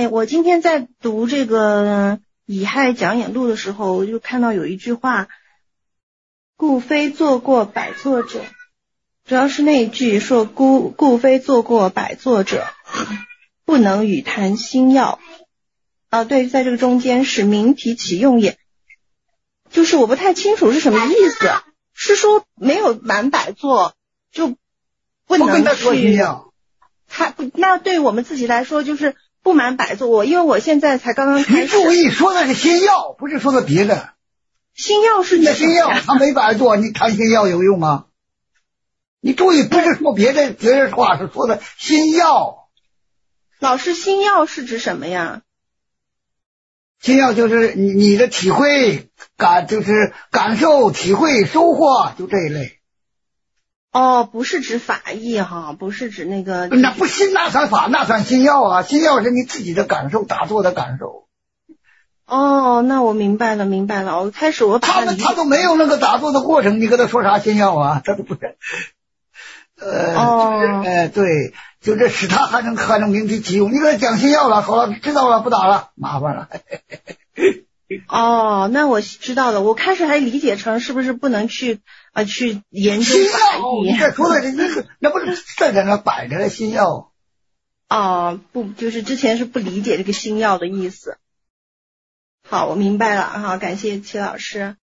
我今天在读这个乙亥讲演录的时候，我就看到有一句话，故非做过百作者，主要是那一句说故非做过百作者，不能与谈心要。对，在这个中间是明体启用也，就是我不太清楚是什么意思，是说没有满百作就不能跟他说心去要。 那对我们自己来说就是不满百作，因为我现在才刚刚开始。 你注意说的是心要，不是说的别的。 心要是指心要他没百作，你谈心要有用吗？你注意，不是说别的话，是说的心要。 老师，心要是指什么呀？ 心要就是你的体会就是感受、体会、收获，就这一类。 不是指法义哈，不是指那个。 那不心那算法，那算心要啊！心要是你自己的感受，打坐的感受。 那我明白了。我开始他都没有那个打坐的过程，你跟他说啥心要啊？他都不是。对，就这使他还能明体启用。你给他讲心要了，好了，知道了，不打了，麻烦了。 那我知道了。我开始还理解成是不是不能去研究法义？ 你这说的那不是在那摆着的心要？ 不，就是之前是不理解这个心要的意思。好，我明白了。好，感谢齐老师。